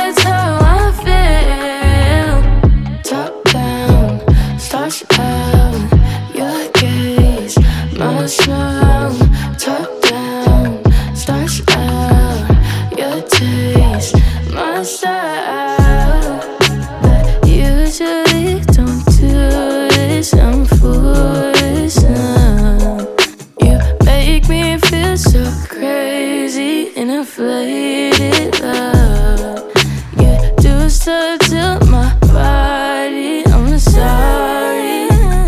that's how I feel. Top down, starts out, your gaze, my smile. Top down, starts out, your taste, my style. But usually don't do this, I'm foolish now. You make me feel so crazy in inflated love. You do stuff to my body, I'm sorry.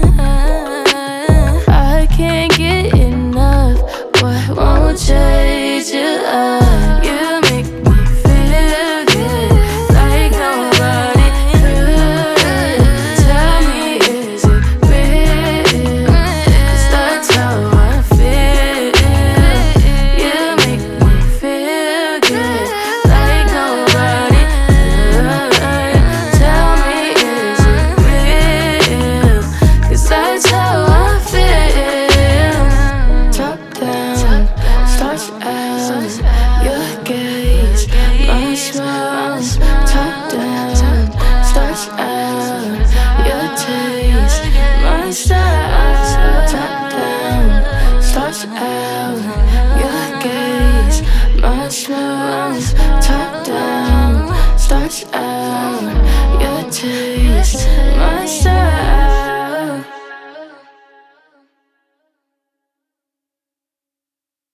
I can't get enough, what won't change your love? You make me feel good like nobody could. Tell me, is it real? 'Cause that's how I feel. You make me feel good like nobody could. Tell me, is it real? 'Cause that's how I feel. Top down, starts out, your gaze, my smile. Top down, starts out, your taste, my style. Top down, starts out, your gaze, my smile. Top down, starts out, your taste.